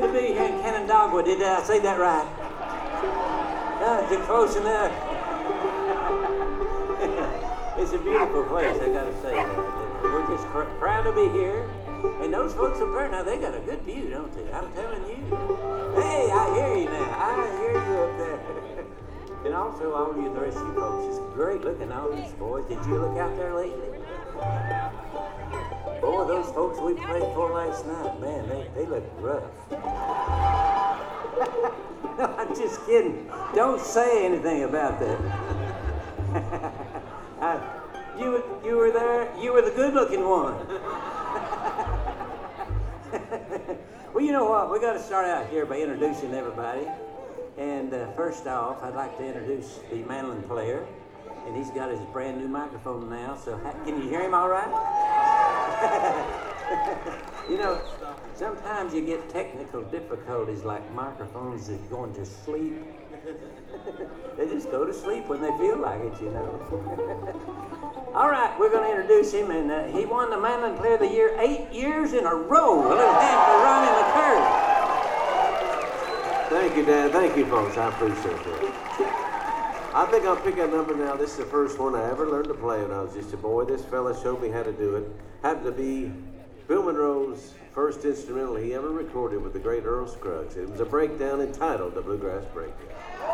to be here in Canandaigua. Did I say that right? Is it close enough? It's a beautiful place, I gotta say. We're just proud to be here. And those folks up there now, they got a good view, don't they? I'm telling you. Hey, I hear you now. I hear you up there. And also all you the rest of you folks. It's great looking all these boys. Did you look out there lately? Boy, those folks we played for last night, man, they look rough. No, I'm just kidding. Don't say anything about that. You were there. You were the good-looking one. Well, you know what? We got to start out here by introducing everybody. And first off, I'd like to introduce the mandolin player. And he's got his brand new microphone now. So can you hear him all right? You know, sometimes you get technical difficulties like microphones that going to sleep. They just go to sleep when they feel like it, you know. All right, we're going to introduce him, and he won the Mandolin Player of the Year 8 years in a row. A little hand for running the curve. Thank you, Dad. Thank you, folks. I appreciate that. I think I'll pick a number now. This is the first one I ever learned to play when I was just a boy. This fella showed me how to do it. Happened to be Bill Monroe's first instrumental he ever recorded with the great Earl Scruggs. It was a breakdown entitled The Bluegrass Breakdown.